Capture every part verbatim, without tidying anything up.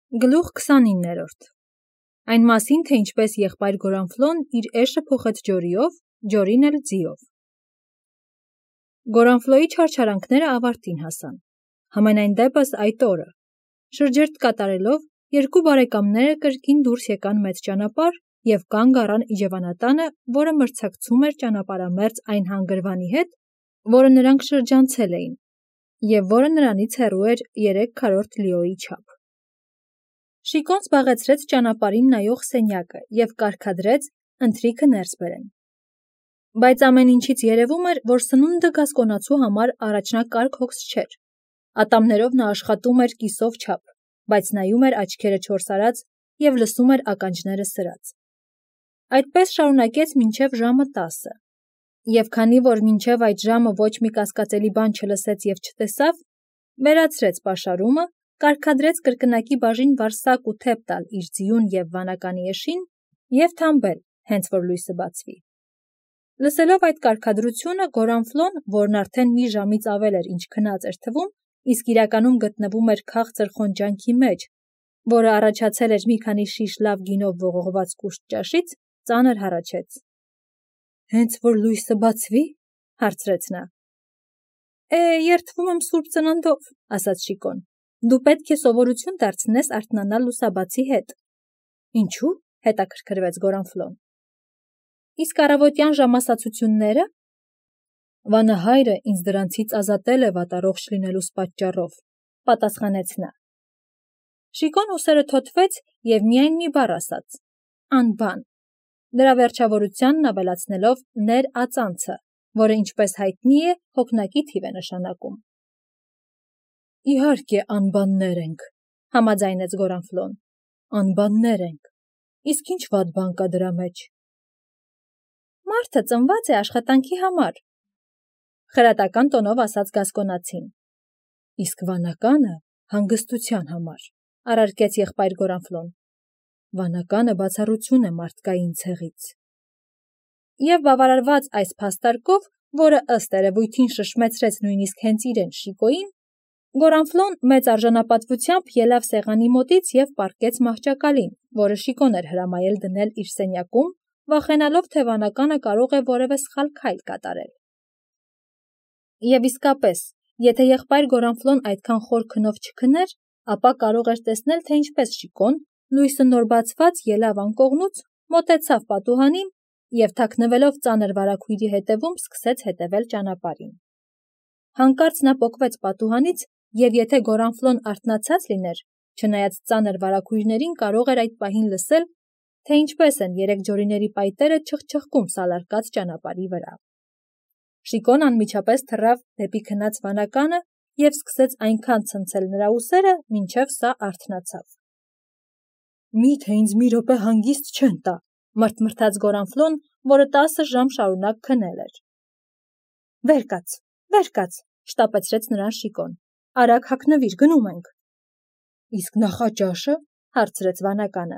Գլուխ քսանիններորդ Այն մասին, թե ինչպես եղբայր Գորանֆլոն իր էշը փոխեց ջորիով, ջորին էլ ձիով։ Գորանֆլոյի չարչարանքները ավարտին հասան։ Համենայն դեպս այդ օրը, շրջերթ կատարելով, երկու բարեկամները կրկին դուրս եկան մեծ ճանապարհ և կանգ առան իջևանատանը, որը մրցակցում էր ճանապարհամերձ այն հանգրվանի հետ, որը նրանք շրջանցել էին, և որը նրանից հեռու էր երեք քառորդ լիոյի չափ։ Շիկոն զբաղեցրեց ճանապարհին նայող սենյակը և կարգադրեց ընթրիքը ներս բերեն։ Բայց ամեն ինչից երևում էր, որ սնունդը գասկոնացու համար առաջնակարգ հոգս չէր։ Ատամներով նա աշխատում էր կիսով չափ, բայց նայում էր աչքերը չորս արած և լսում էր ականջները սրած։ Այդպես շարունակեց մինչև ժամը տասը, և քանի որ մինչև այդ ժամը ոչ մի կասկածելի բան չլսեց և չտեսավ, վերացրեց պաշարումը, կարգադրեց կրկնակի բաժին վարսակ ու թեփ տալ իր ձիուն և վանականի էշին և թամբել, հենց որ լույսը բացվի։ Լսելով այդ կարգադրությունը, Գորանֆլոն, որն արդեն մի ժամից ավել էր ինչ քնած էր թվում, իսկ իրականում գտնվում էր քաղցր խոնջանքի մեջ, որը առաջացել էր մի քանի շիշ լավ գինով ողողված կուշտ ճաշից, ծանր հառաչեց։ «Հենց որ լույսը բացվի՞, հարցրեց նա։ Է, երդվում եմ Սուրբ Ծննդով, ասաց Շիկոն, դու պետք է սովորություն դարձնես արթնանալ լուսաբացի հետ։ Ինչու՞, հետաքրքրվեց Գորանֆլոն։ Իսկ առավոտյան ժամասացությունները։ Վանահայրը ինձ դրանցից ազատել է վատառողջ լինելուս պատճառով, պատասխանեց նա։ Շիկոն ուսերը թոթվեց և միայն մի բառ ասաց. անբան, դրա վերջավորությանն ավելացնելով ներ ածանցը, որը ինչպես հայտնի է, հոգնակի թիվ է նշանակում։ Իհարկե անբաններ ենք, համաձայնեց Գորանֆլոն, անբաններ ենք, իսկ ինչ վատ բան կա դրա մեջ։ Մարդը ծնված է աշխատանքի համար, խրատական տոնով ասաց գասկոնացին։ Իսկ վանականը հանգստության համար, առարկեց եղբայր Գորանֆլոն։ Վանականը բացառություն է մարդկային ցեղից։ Եվ բավարարված այս փաստարկով, որը ըստ երևույթին շշմեցրեց նույնիսկ հենց իրեն Շիկոյին, Գորանֆլոն մեծ արժանապատվությամբ ելավ սեղանի մոտից և պառկեց մահճակալին, որը Շիկոն էր հրամայել դնել իր սենյակում, վախենալով, թե վանականը կարող է որևէ սխալ քայլ կատարել։ Եվ իսկապես, եթե եղբայր Գորանֆլոն այդքան խոր քնով չքներ, ապա կարող էր տեսնել, թե ինչպես Շիկոն, լույսը նոր բացված, ելավ անկողնուց, մոտեցավ պատուհանին և թաքնվելով ծանր վարագույրի հետևում սկսեց հետևել ճանապարհին։ Հանկարծ նա պոկվեց պատուհանից և եթե Գորանֆլոն արթնացած լիներ, չնայած ծանր վարագույրներին կարող էր այդ պահին լսել, թե ինչպես են երեք ջորիների պայտերը չխչխկում սալարկած ճանապարհի վրա։ Շիկոն անմիջապես թռավ դեպի քնած վանականը և սկսեց այնքան ցնցել նրա ուսերը, մինչև սա արթնացավ։ Մի՞թե ինձ մի րոպե հանգիստ չեն տա, մրթմրթաց Գորանֆլոն, որը տասը ժամ շարունակ քնել էր։ Վեր կաց, վեր կաց, շտապեցրեց նրան Շիկոն։ Արագ հագնվիր, գնում ենք։ Իսկ նախաճաշը, հարցրեց վանականը։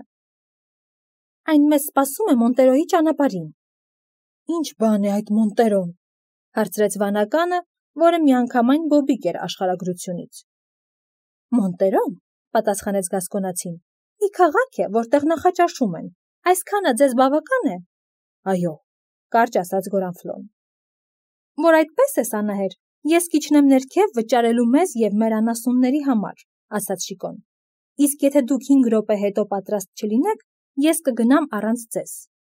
Այն մեզ սպասում է Մոնտերոյի ճանապարհին։ Ինչ բան է այդ Մոնտերոն, հարցրեց վանականը, որը միանգամայն բոբիկ էր աշխարհագրությունից։ Մոնտերոն, պատասխանեց գասկոնացին, մի քաղաք է, որտեղ նախաճաշում են։ Այսքանը ձեզ բավական է։ Այո, կարճ ասաց Գորանֆլոն։ Որ այդպես է, անահեր, ես կիջնեմ ներքև վճարելու մեզ և մեր անասունների համար, ասաց Շիկոն։ Իսկ եթե դուք հինգ րոպե հետո պատրաստ չլինեք, ես կգնամ առանց ձեզ։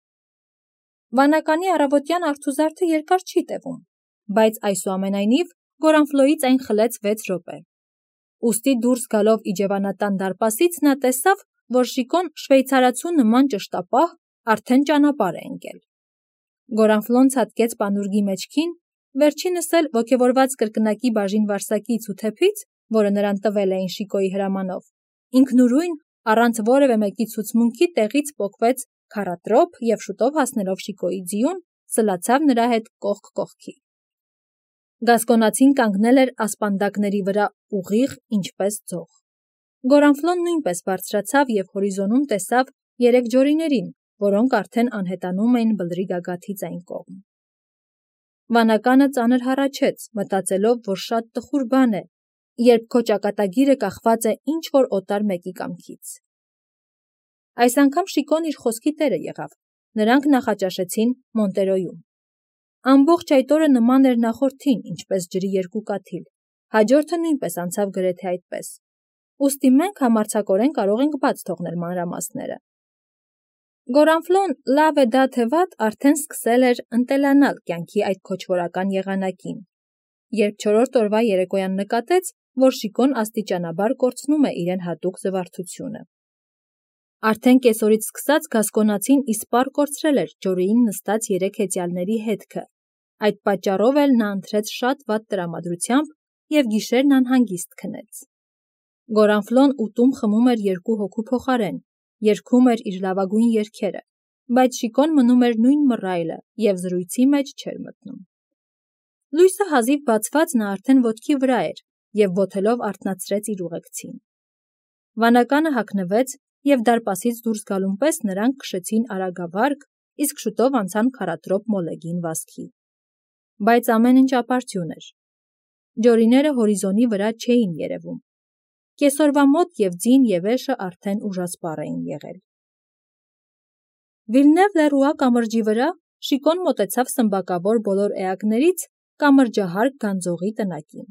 Վանականի առավոտյան արթուզարդը երկար չի տևում, բայց այսուամենայնիվ Գորանֆլոյից այն խլեց վեց րոպե։ Ուստի դուրս գալով իջևանատան դարպասից նա տեսավ, որ Շիկոն շվեյցարացու նման ճշտապահ արդեն ճանապարհ է ընկել։ Գորանֆլոն ցատկեց պանուրգի մեջքին, վերջինս էլ ոգևորված կրկնակի բաժին վարսակից ու թեփից, որը նրան տվել էին Շիկոյի հրամանով, ինքնուրույն, առանց որևէ մեկի ցուցմունքի տեղից պոկվեց քառատրոփ և շուտով հասնելով Շիկոյի ձիուն, սլացավ նրա հետ կողք կողքի։ Գասկոնացին կանգնել էր ասպանդակների վրա ուղիղ, ինչպես ձող։ Գորանֆլոն նույնպես բարձրացավ և հորիզոնում տեսավ երեք ջորիներին, որոնք արդեն անհետանում էին բլրի գագաթից այն կողմ։ Վանականը ծանր հառաչեց, մտածելով, որ շատ տխուր բան է, երբ քո ճակատագիրը կախված է ինչ-որ օտար մեկի կամքից։ Այս անգամ Շիկոն իր խոսքի տերը եղավ, նրանք նախաճաշեցին Մոնտերոյում։ Ամբողջ այդ օրը նման էր նախորդին, ինչպես ջրի երկու կաթիլ, հաջորդը նույնպես անցավ գրեթե այդպես, ուստի մենք համարձակորեն կարող ենք բաց թողնել մանրամասները։ Գորանֆլոն լավ է դա թե վատ արդեն սկսել էր ընտելանալ կյանքի այդ քոչվորական եղանակին, երբ չորրորդ օրվա երեկոյան նկատեց, որ Շիկոն աստիճանաբար կորցնում է իրեն հատուկ զվարթությունը։ Արդեն կեսօրից սկսած գասկոնացին իսպառ կորցրել էր ջորիին նստած երեք հեծյալների հետքը, այդ պատճառով էլ նա ընթրեց շատ վատ տրամադրությամբ և գիշերն անհանգիստ քնեց։ Գորանֆլոն ուտում խմում էր երկու հոգու փոխարեն, երգում էր իր լավագույն երգերը, բայց Շիկոն մնում էր նույն մռայլը և զրույցի մեջ չէր մտնում։ Լույսը հազիվ բացված նա արդեն ոտքի վրա էր և ոտելով արթնացրեց իր ուղեկցին։ Վանականը հագնվեց և դարպասից դուրս գալուն պես նրանք քշեցին արագավարգ, իսկ շուտով անցան քարատրոփ մոլեգին վազքի։ Բայց ամեն ինչ ապարդյուն էր։ Ջորիները հորիզոնի վրա չէին երևում։ Կեսօրվա մոտ և ձին և էշը արդեն ուժասպառ էին եղել։ Վիլնև-լեռուա կամրջի վրա Շիկոն մոտեցավ սմբակավոր բոլոր էակներից կամրջահարկ գանձողի տնակին։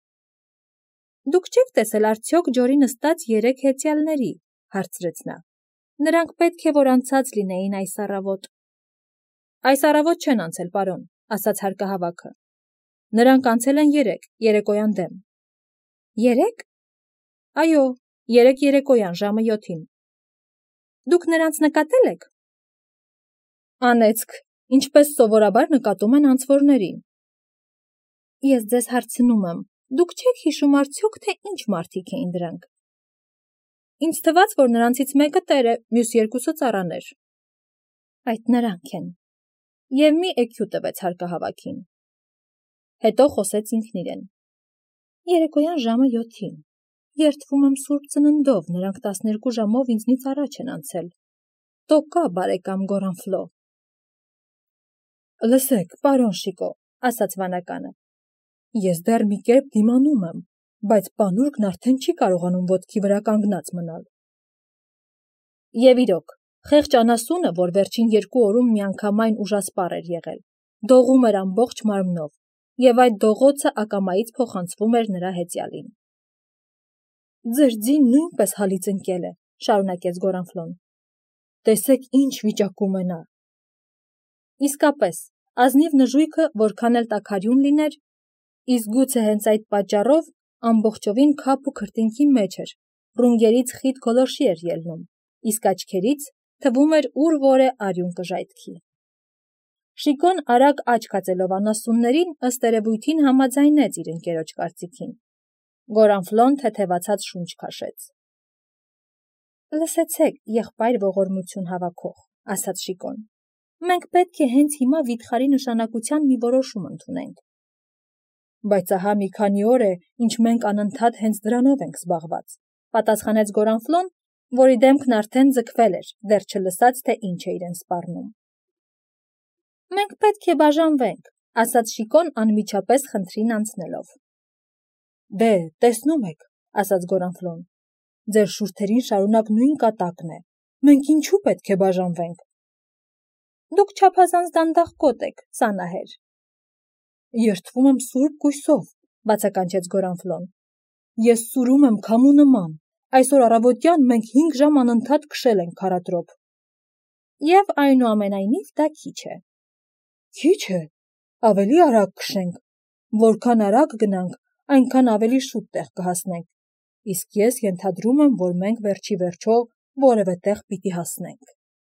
Դուք չեք տեսել արդյոք ջորի նստած երեք հեծյալների, հարցրեց նա։ Նրանք պետք է որ անցած լինեին այս առավոտ։ Այս առավոտ չեն անցել, պարոն, ասաց հարկահավաքը։ Նրանք անցել են երեկ, երեկոյան դեմ։ Երեկ։ Այո, երեկ երեկոյան ժամը յոթին։ Դուք նրանց նկատել եք։ Անեծք, ինչպես սովորաբար նկատում են անցվորներին։ Ես ձեզ հարցնում եմ, դուք չեք հիշում արդյոք, թե ինչ մարդիկ էին դրանք։ Ինձ թվաց, որ նրանցից մեկը տեր է, մյուս երկուսը ծառաներ։ Այդ նրանք են։ Եվ մի էքյու տվեց հարկահավաքին։ Հետո խոսեց ինքն իրեն։ Երեկոյան ժամը յոթին։ Երդվում եմ Սուրբ Ծննդով, նրանք տասներկու ժամով ինձնից առաջ են անցել։ Տոկա, բարեկամ Գորանֆլո։ Լսեք, պարոն Շիկո, ասաց վանականը։ Ես դեռ մի կերպ դիմանում եմ, բայց պանուրկն արդեն չի կարողանում ոտքի վրա կանգնած մնալ։ Եվ իրոք, խեղճ անասունը, որ վերջին երկու օրում միանգամայն ուժասպառ էր եղել, դողում էր ամբողջ մարմնով, և այդ դողոցը ակամայից փոխանցվում էր նրա հեծյալին։ Ձեր ձին նույնպես հալից ընկել է, շարունակեց Գորանֆլոն։ Տեսեք ինչ վիճակում է նա։ Իսկապես, ազնիվ նժույգը որքան էլ տաքարյուն լիներ, իսկ գուցե հենց այդ պատճառով ամբողջովին քափ ու քրտինքի մեջ էր, ռունգերից խիտ գոլորշի էր ելնում, իսկ աչքերից թվում էր ուր որ է արյուն կժայթքի։ Շիկոն արագ աչք հացելով անասուններին ըստ երևույթին համաձայնեց իր ընկերոջ կարծիքին։ Գորանֆլոն թեթևացած շունչ քաշեց։ Լսեցեք, եղբայր ողորմություն հավաքող, ասաց Շիկոն։ Մենք պետք է հենց հիմա վիթխարի նշանակության մի որոշում ընդունենք։ Բայց ահա մի քանի օր է, ինչ մենք անընդհատ հենց դրանով ենք զբաղված, պատասխանեց Գորանֆլոն, որի դեմքն արդեն ձգվել էր, դեռ չլսած, թե ինչ է իրեն սպառնում։ Մենք պետք է բաժանվենք, ասաց Շիկոն անմիջապես խնդրին անցնելով։ Դե, տեսնում եք, ասաց Գորանֆլոն, ձեր շուրթերին շարունակ նույն կատակն է, մենք ինչու պետք է բաժանվենք։ Դուք չափազանց դանդաղկոտ եք, սանահեր։ Երդվում եմ Սուրբ Գույսով, բացականչեց Գորանֆլոն։ Ես սուրում եմ քամու նման, այսօր առավոտյան մենք հինգ ժամ անընդհատ քշել ենք քարատրոփ։ Եվ այնուամենայնիվ դա քիչ է։ Քիչ է, ավելի արագ քշենք, որքան արագ գնանք, այնքան ավելի շուտ տեղ կհասնենք, իսկ ես ենթադրում եմ, որ մենք վերջի վերջո որևէ տեղ պիտի հասնենք։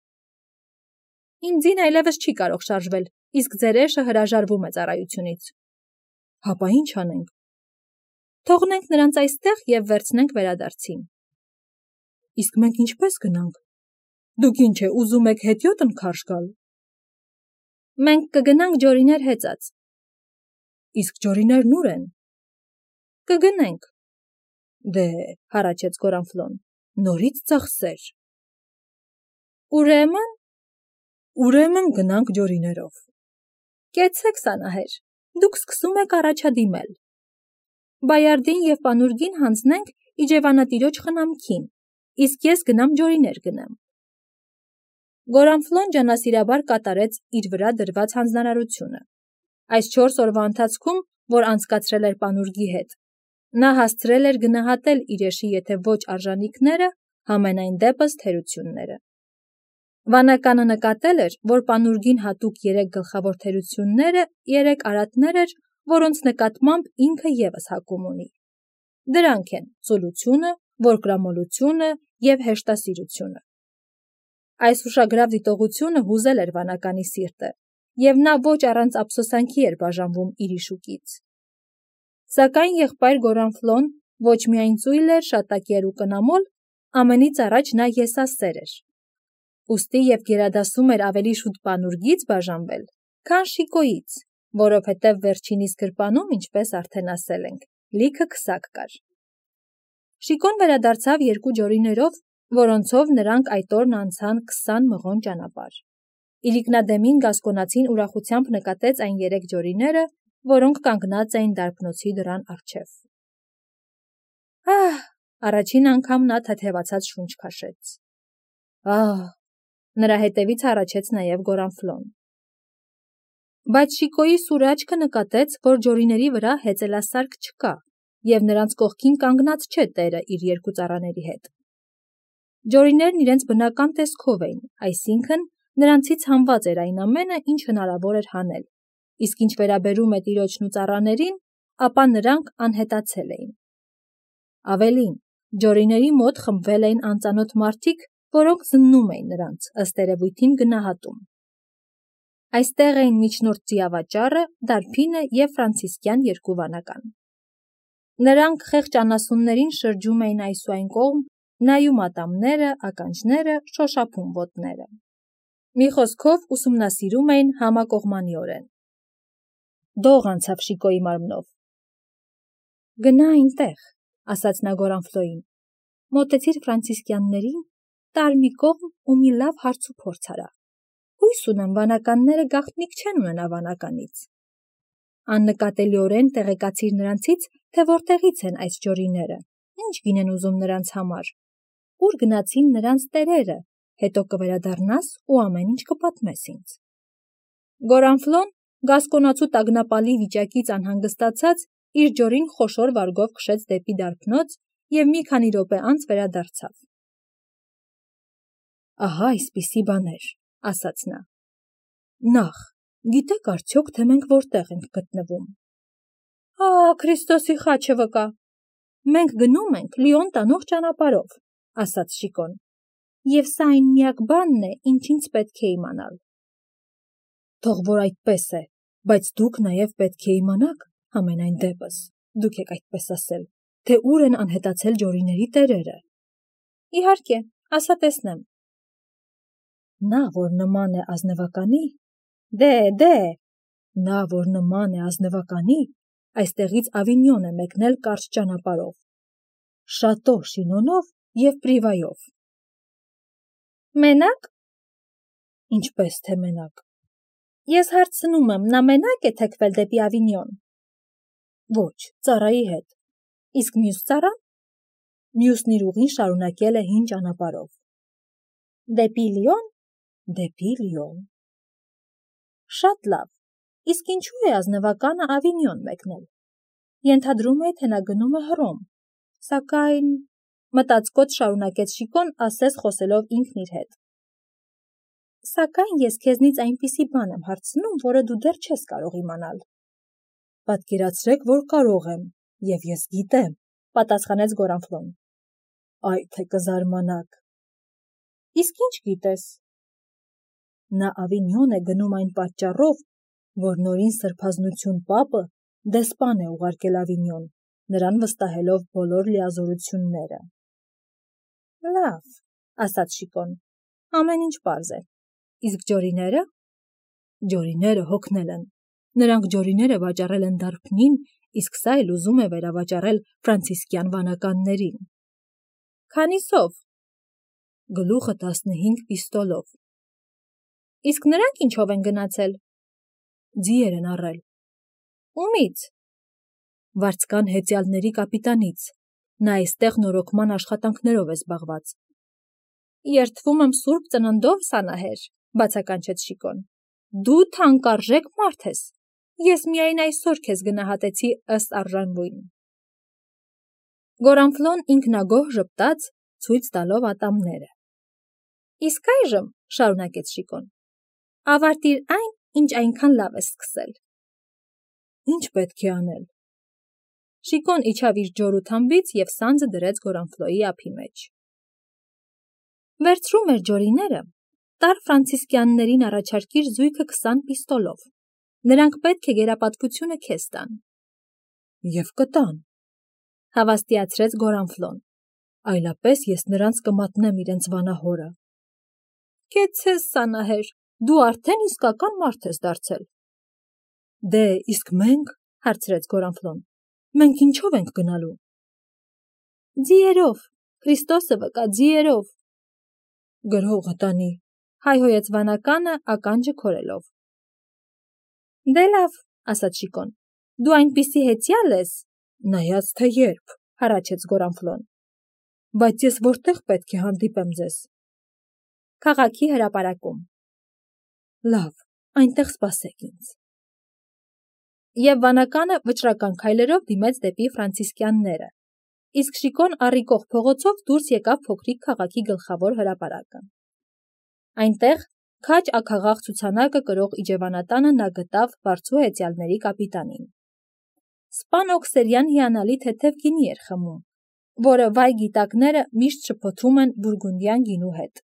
Իմ ձին այլևս չի կարող շարժվել, իսկ ձեր էշը հրաժարվում է ծառայությունից։ Հապա ինչ անենք։ Թողնենք նրանց այստեղ և վերցնենք վերադարձին։ Իսկ մենք ինչպես գնանք։ Դուք ինչ է, ուզում եք հետիոտ ընկարժ գալ։ Մենք կգնանք ջորիներ հեծած։ Իսկ ջորիներն ուր են։ Կգնենք։ Դե, հառաչեց Գորանֆլոն, նորից ծախսեր։ Ուրեմն։ Ուրեմն գնանք ջորիներով։ Կեցեք, սանահեր, դուք սկսում եք առաջադիմել։ Բայարդին և պանուրգին հանձնենք իջևանատիրոջ խնամքին, իսկ ես գնամ ջորիներ գնեմ։ Գորանֆլոն ջանասիրաբար կատարեց իր վրա դրված հանձնարարությունը։ Այս չորս օրվա ընթացքում, որ անցկացրել էր պանուրգի հետ, նա հասցրել էր գնահատել իրեշի եթե ոչ արժանիքները, համենայն դեպս թերությունները։ Վանականը նկատել էր, որ պանուրգին հատուկ երեք գլխավոր թերությունները երեք արատներ էր, որոնց նկատմամբ ինքը ևս հակում ունի։ Դրանք են ծուլությունը, որկրամոլությունը և հեշտասիրությունը։ Այս ուշագրավ դիտողությունը հուզել էր վանականի սիրտը, և նա ոչ առանց ափսոսանքի էր բաժանվում իր իշուկից։ Սակայն եղբայր Գորանֆլոն ոչ միայն ծույլ էր, շատակեր ու կնամոլ, ամենից առաջ նա եսասեր էր։ Ուստի և գերադասում էր ավելի շուտ պանուրգից բաժանվել, քան Շիկոյից, որովհետև վերջինիս գրպանում, ինչպես արդեն ասել ենք, լիքը քսակ կար։ Շիկոն վերադարձավ երկու ջորիներով, որոնցով նրանք այդ օրն անցան քսան մղոն ճանապարհ։ Իրիկնադեմին գասկոնացին ուրախությամբ նկատեց այն երեք ջորիները, որոնք կանգնած էին դարբնոցի դռան առջև։ Ահ, առաջին անգամ նա թեթևացած շունչ քաշեց։ Ահ, նրա հետևից հառաչեց նաև Գորանֆլոն։ Բայց Շիկոյի սուր աչքը նկատեց, որ ջորիների վրա հեծելասարք չկա, և նրանց կողքին կանգնած չէ տերը իր երկու ծառաների հետ։ Ջորիներն իրենց բնական տեսքով էին, այսինքն նրանցից հանված էր այն ամենը, ինչ հնարավոր էր հանել, իսկ ինչ վերաբերում է տիրոջն ու ծառաներին, ապա նրանք անհետացել էին։ Ավելին, ջորիների մոտ խմբվել էին անծանոթ մարդիկ, որոնք զննում էին նրանց, ըստ երևույթին գնահատում։ Այստեղ էին միջնորդ ձիավաճառը, դարբինը և ֆրանցիսկյան երկու վանական։ Նրանք խեղճ անասուններին շրջում էին այս ու այն կողմ, նայում ատամները, ականջները, շոշափում ոտները։ Մի խոսքով ուսումնասիրում էին համակողմանիորեն։ Դող անցավ Շիկոյի մարմնով։ Գնա այնտեղ, ասաց նա Գորանֆլոյին, մոտեցիր ֆրանցիսկյաններին, տար մի կողմ ու մի լավ հարց ու փորձ արա։ Հույս ունեմ վանականները գաղտնիք չեն ունենա վանականից։ Աննկատելիորեն տեղեկացիր նրանցից, թե որտեղից են այս ջորիները, ինչ գին են ուզում նրանց համար, ուր գնացին նրանց տերերը, հետո կվերադառնաս ու ամեն ինչ կպատմես ինձ։ Գորանֆլոն, գասկոնացու տագնապալի վիճակից անհանգստացած, իր ջորին խոշոր վարգով քշեց դեպի դարբնոց և մի քանի րոպե անց վերադարձավ։ Ահա այսպիսի բաներ, ասաց նա։ Նախ, գիտեք արդյոք, թե մենք որտեղ ենք գտնվում։ Ա, Քրիստոսի խաչը վկա։ Մենք գնում ենք Լիոն տանող ճանապարհով, ասաց Շիկոն, և սա այն միակ բանն է, ինչ ինձ պետք է իմանալ։ Թող որ այդպես է, բայց դուք նաև պետք է իմանաք, համենայն դեպս, դուք եք այդպես ասել, թե ուր են անհետացել ջորիների տերերը։ Իհարկե, ասա տեսնեմ։ Նա, որ նման է ազնվականի, դե, դե, նա, որ նման է ազնվականի, այստեղից Ավինյոն է մեկնել կարճ ճանապարհով, շատո շինոնով և պրիվայով։ Մենակ։ Ինչպես թե մենակ։ Ես հարցնում եմ, նա մենակ է թեքվել դեպի Ավինյոն։ Ոչ, ծառայի հետ։ Իսկ մյուս ծառան։ Մյուսն իր ուղին շարունակել է հին ճանապարհով։ Դեպի Լիոն։ Դեպի Լիոն։ Շատ լավ, իսկ ինչու է ազնվականը Ավինյոն մեկնել։ Ենթադրում էի, թե նա գնում է Հռոմ, սակայն մտածկոտ շարունակեց Շիկոն, ասես խոսելով ինքն իր հետ։ Սակայն ես քեզնից այնպիսի բան եմ հարցնում, որը դու դեռ չես կարող իմանալ։ Պատկերացրեք, որ կարող եմ, և ես գիտեմ, պատասխանեց Գորանֆլոն։ Այ թե կզարմանաք։ Իսկ ինչ գիտես։ Նա Ավինյոն է գնում այն պատճառով, որ նորին սրբազնություն պապը դեսպան է ուղարկել Ավինյոն, նրան վստահելով բոլոր լիազորությունները։ Լավ, ասաց Շիկոն, ամեն ինչ պարզ է։ Իսկ ջորիները։ Ջորիները հոգնել են։ Նրանք ջորիները վաճառել են դարբնին, իսկ սա էլ ուզում է վերավաճառել ֆրանցիսկյան վանականներին։ Քանիսով։ Գլուխը տասնհինգ պիստոլով։ Իսկ նրանք ինչով են գնացել։ Ձիեր են առել։ Ումից։ վարձկան հեծյալների կապիտանից, նա այստեղ նորոգման աշխատանքներով է զբաղված։ Երդվում եմ սուրբ ծննդով, Սանահեր, բացականչեց Շիկոն, դու թանկարժեք մարդ ես, ես միայն այսօր քեզ գնահատեցի ըստ արժանվույն։ Գորանֆլոն ինքնագոհ ժպտաց, ցույց տալով ատամները։ Իսկ այժմ, շարունակեց Շիկոն, ավարտիր այն, ինչ այնքան լավ ես սկսել։ Ինչ պետք է անել։ Շիկոն իջավ իր ջորու թամբից և սանձը դրեց Գորանֆլոյի ափի մեջ։ Վերցրու մեր ջորիները, տար ֆրանցիսկյաններին առաջարկիր զույգը քսան պիստոլով։ Նրանք պետք է գերապատվությունը քեզ տան։ Եվ կտան, հավաստիացրեց Գորանֆլոն, այլապես ես նրանց կմատնեմ իրենց վանահորը։ Կեցցես, Սանահեր, դու արդեն իսկական մարդ ես դարձել։ Դե, իսկ մենք, հարցրեց Գորանֆլոն, մենք ինչով ենք գնալու։ Ձիերով, Քրիստոսը վկա, ձիերով։ Գրողը տանի, հայհոյեց վանականը ականջը քորելով։ Դե լավ, ասաց Շիկոն, դու այնպիսի հեծյալ ես, նայած թե երբ, հառաչեց Գորանֆլոն։ Բայց ես որտեղ պետք է հանդիպեմ ձեզ։ Քաղաքի հրապարակում։ Լավ, այնտեղ սպասեք ինձ։ Եվ վանականը վճռական քայլերով դիմեց դեպի ֆրանցիսկյանները, իսկ Շիկոն առիկող փողոցով դուրս եկավ փոքրիկ քաղաքի գլխավոր հրապարակը։ Այնտեղ քաջ աքաղաղ ցուցանակը կրող իջևանատանը նա գտավ վարձու հեծյալների կապիտանին։ Սպան Օքսերյան հիանալի թեթև գինի էր խմում, որը վայ գիտակները միշտ շփոթում են բուրգունդյան գինու հետ։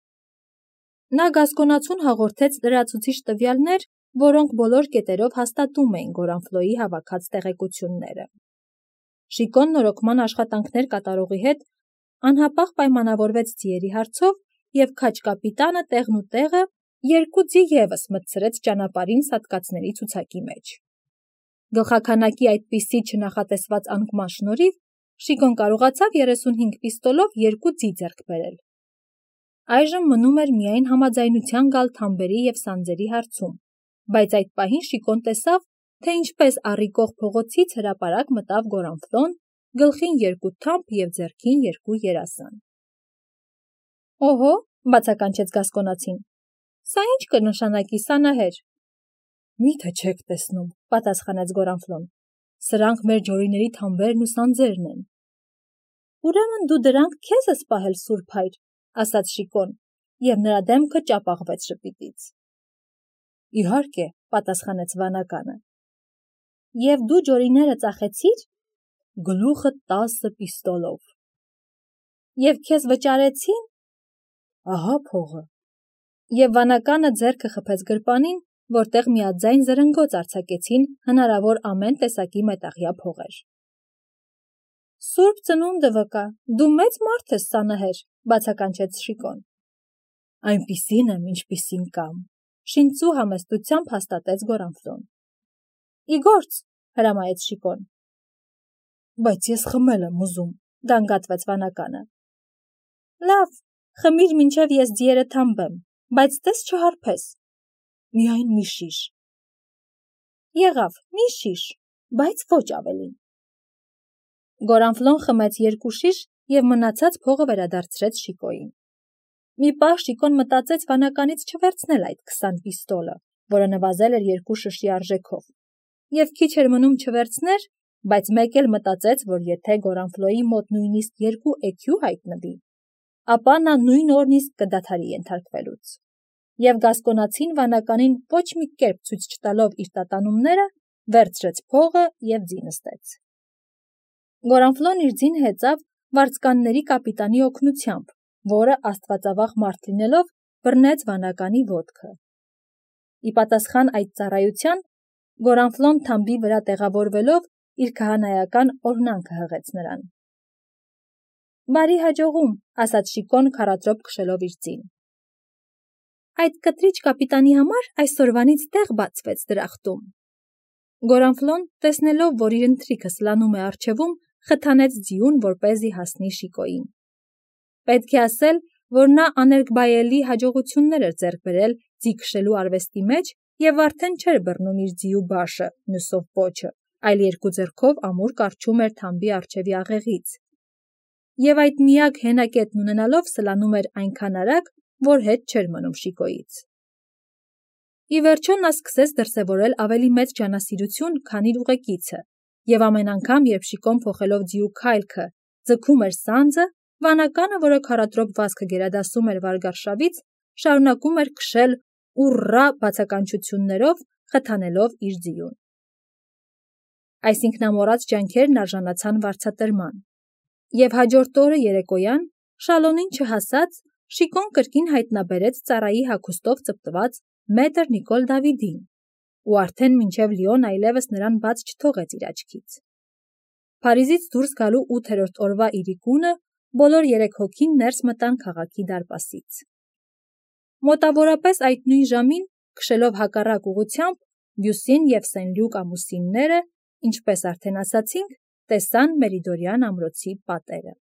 Նա գասկոնացուն հաղորդեց լրացուցիչ տվյալներ, որոնք բոլոր կետերով հաստատում էին Գորանֆլոյի հավաքած տեղեկությունները։ Շիկոն նորոգման աշխատանքներ կատարողի հետ անհապաղ պայմանավորվեց ձիերի հարցով և քաջ կապիտանը տեղն ու տեղը երկու ձի ևս մտցրեց ճանապարհին սատկածների ցուցակի մեջ։ Գլխաքանակի այդպիսի չնախատեսված անկման շնորհիվ Շիկոն կարողացավ երեսունհինգ պիստոլով երկու ձի ձեռք բերել։ Այժմ մնում էր միայն համաձայնության գալ թամբերի և սանձերի հարցում, բայց այդ պահին Շիկոն տեսավ, թե ինչպես առիկող փողոցից հրապարակ մտավ Գորանֆլոն, գլխին երկու թամբ և ձեռքին երկու երասան։ Օհո, բացականչեց գասկոնացին, սա ինչ կնշանակի, Սանահեր։ Միթե չեք տեսնում, պատասխանեց Գորանֆլոն, սրանք մեր ջորիների թամբերն ու սանձերն են։ Ուրեմն դու դրանք քեզ ես պահել, Սուրբ Հայր, ասաց Շիկոն, և նրա դեմքը ճապաղվեց ժպիտից։ Իհարկե, պատասխանեց վանականը։ Եվ դու ջորիները ծախեցիր։ Գլուխը տասը պիստոլով։ Եվ քեզ վճարեցին։ Ահա փողը։ Եվ վանականը ձեռքը խփեց գրպանին, որտեղ միաձայն զրնգոց արձակեցին հնարավոր ամեն տեսակի մետաղյա փողեր։ Սուրբ ծնունդը վկա, դու մեծ մարդ ես, Սանահեր, բացականչեց Շիկոն։ Այնպիսին եմ, ինչպիսին կամ, շինծու համեստությամբ հաստատեց Գորանֆլոն։ Ի գործ, հրամայեց Շիկոն։ Բայց ես խմել եմ ուզում, դանգատվեց վանականը։ Լավ, խմիր մինչև ես ձիերը թամբեմ, բայց տես չհարբես։ Միայն մի շիշ։ Եղավ, մի շիշ, բայց ոչ ավելին։ Գորանֆլոն խմեց երկու շիշ և մնացած փողը վերադարձրեց Շիկոյին։ Մի պահ Շիկոն մտածեց վանականից չվերցնել այդ քսան պիստոլը, որը նվազել էր երկու շշի արժեքով, և քիչ էր մնում չվերցներ, բայց մեկ էլ մտածեց, որ եթե Գորանֆլոյի մոտ նույնիսկ երկու էքյու հայտնվի, ապա նա նույն օրն իսկ կդադարի ենթարկվելուց։ Եվ գասկոնացին վանականին ոչ մի կերպ ցույց չտալով իր տատանումները, վերցրեց փողը և ձի նստեց։ Գորանֆլոն իր ձին հեծավ վարձկանների կապիտանի օգնությամբ, որը աստվածավախ մարդ լինելով բռնեց վանականի ոտքը։ Ի պատասխան այդ ծառայության, Գորանֆլոն թամբի վրա տեղավորվելով իր քահանայական օրհնանքը հղեց նրան։ Բարի հաջողում, ասաց Շիկոն քառատրոպ քշելով իր ձին։ Այդ կտրիչ կապիտանի համար այսօրվանից տեղ բացվեց դրախտում։ Գորանֆլոն, տեսնելով, որ իր ընթրիքը սլանում է առջևում, խթանեց ձիուն, որպեսզի հասնի Շիկոյին։ Պետք է ասել, որ նա աներկբայելի հաջողություններ էր ձեռք բերել ձի քշելու արվեստի մեջ և արդեն չէր բռնում իր ձիու բաշը, մյուսով պոչը, այլ երկու ձեռքով ամուր կառչում էր թամբի առջևի աղեղից, և այդ միակ հենակետն ունենալով սլանում էր այնքան արագ, որ հետ չէր մնում Շիկոյից։ Ի վերջո նա սկսեց դրսևորել ավելի մեծ ջանասիրություն, քան իր ուղեկիցը, և ամեն անգամ, երբ Շիկոն փոխելով ձիու քայլքը ձգում էր սանձը, վանականը, որը քառադրոպ վազքը գերադասում էր վարգարշավից, շարունակում էր քշել ուռռա բացականչություններով, խթանելով իր ձիուն։ Այս ինքնամոռաց ջանքերն արժանացան վարձատրման, և հաջորդ օրը երեկոյան, Շալոնին չհասած, Շիկոն կրկին հայտնաբերեց ծառայի հագուստով ծպտված մետր Նիկոլ Դավիդին, ու արդեն մինչև Լիոն այլևս նրան բաց չթողեց իր աչքից։ Փարիզից դուրս գալու ութերորդ օրվա իրիկունը բոլոր երեք հոգին ներս մտան քաղաքի դարպասից։ Մոտավորապես այդ նույն ժամին, քշելով հակառակ ուղղությամբ, Բյուսին և Սեն-Լյուկ ամուսինները, ինչպես արդեն ասացինք, տեսան Մերիդորյան ամրոցի պատերը։